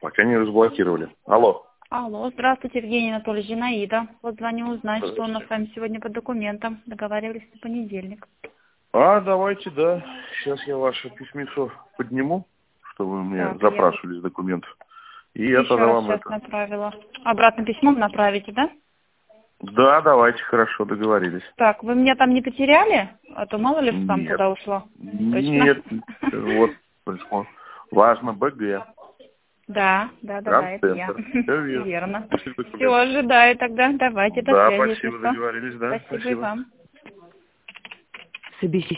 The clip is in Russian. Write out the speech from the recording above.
Пока не разблокировали. Алло. Алло, здравствуйте, Евгений Анатольевич, Зинаида. Вот звоню узнать, что у нас с вами сегодня по документам. Договаривались на понедельник. Давайте, да. Сейчас я ваше письмецо подниму, что вы мне Так, запрашивали с документов. И я Еще тогда раз вам сейчас это... направила. Обратно письмом направите, да? Да, давайте, хорошо, договорились. Так, вы меня там не потеряли? А то мало ли в спам Нет. куда ушло. Нет, вот пришло. Важно, БГ. Да, это я. Транцентр. Все вижу. Верно. Спасибо, Все, документ. ожидаю тогда. Давайте, до Да, связи, если спасибо, что. договорились, да. Спасибо и вам.